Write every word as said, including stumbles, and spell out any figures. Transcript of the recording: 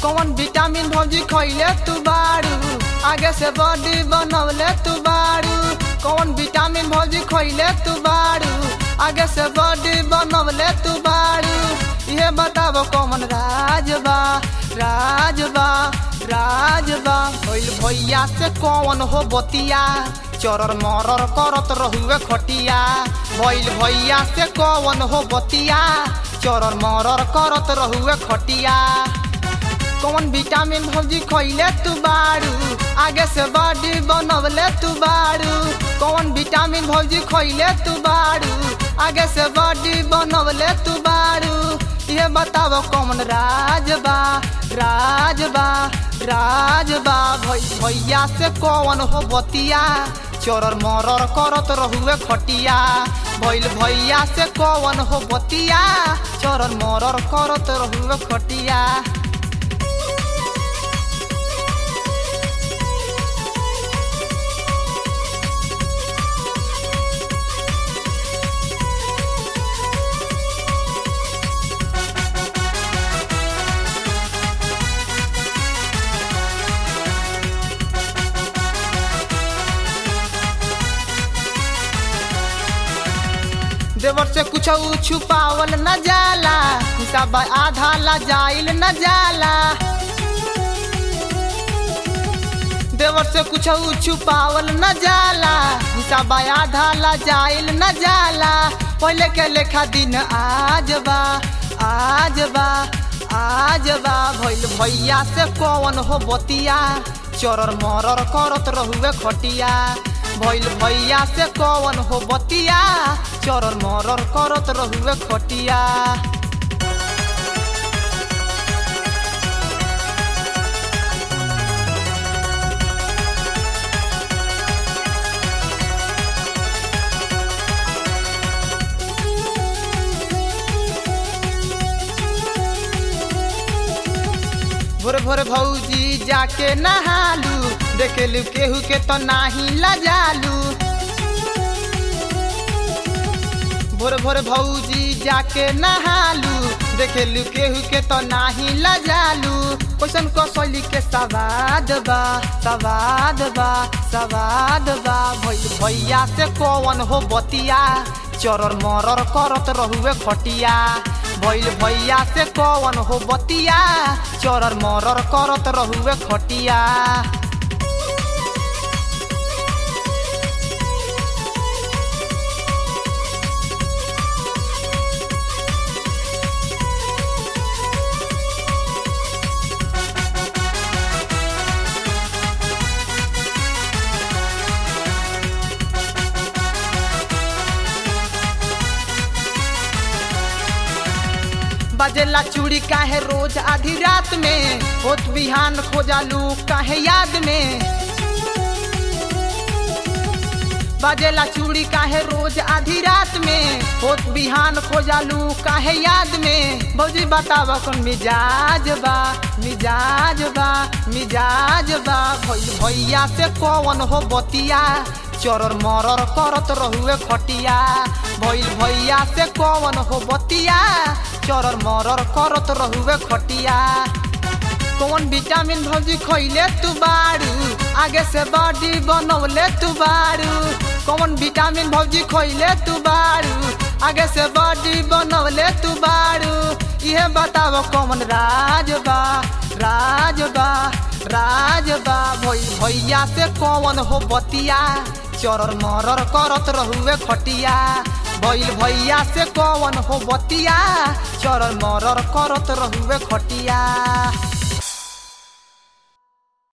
कौन विटामिन भौजी खइले तू बारू, आगे से बॉडी बनवले तू बारू। कौन विटामिन भौजी खइले तू बारू, आगे से बॉडी बनवले तू बारू। ये बताबो कौन राजबा राजबा राजबा। भइल भैया से कौन हो बतिया, चरर मरर करत रहुए खटिया। भइल भैया से कौन हो बतिया, चरर मरर करत रहुए खटिया। कौन विटामिन भौजी खइले तू बारू, आगे से बॉडी बनवले तू बारू। कौन विटामिन भौजी खइले तू बारू, आगे से बॉडी बनवले तू बारू। ये बताओ कौन राजबा राजबा राजबा। भैया से कौन हो बतिया, चरर मरर करत रहुए खटिया। भइल भैया से कौन हो बतिया, चरर मरर करत रहुए खटिया। देवर से कुछ छुपावल न जाला, हिसाब आधा ला जाइल न जाला। देवर से कुछ छुपावल न जाला, हिसाब आधा ला जाइल न जाला। पहले के लेखा दिन आजबा आजबा आजबा। भइल भैया से कौन हो बतिया, चरर मरर करत रहुए खटिया। भइल भैया से कौन हो बतिया, चरर मरर करत रहुए खटिया। भोरे भोरे भौजी जाके नहालू, देखेलू केहू के तो नाही लजालू। भोरे भोरे भौजी जाके नहालू, देखेलू केहू के तो नाही लजालू। कैसन कसौली के सवाद बा सवाद बा सवाद बा। भैया से कौन हो बतिया, चरर मरर करत रहुए खटिया। भइल भैया से कौन हो बतिया, चरर मरर करत रहुए खटिया। बजेला चूड़ी काहे रोज आधी रात में, होत बिहान खोजालू काहे याद में। बजेला चूड़ी काहे रोज आधी रात में, होत बिहान खोजालू काहे याद में। भौजी बताव कौन मिजाज बा मिजाज बा मिजाज बा। भैया से कौन हो बतिया, चरर मरर करत रहुए खटिया। भइल भैया से कौन हो बतिया, चरर मरर करत रहुए खटिया। कौन विटामिन भौजी खइले तू बारू, आगे से बॉडी बनवले तू बारू। कौन विटामिन भौजी खइले तू बारू, आगे से बॉडी बनवले तू बारू। ये बताओ कौन राजबा राजबा राजबा। भैया से कौन हो बतिया, चरर मरर करत रहुए खटिया। भइल भैया से कौन हो बतिया, चरर मरर करत रहुए खटिया।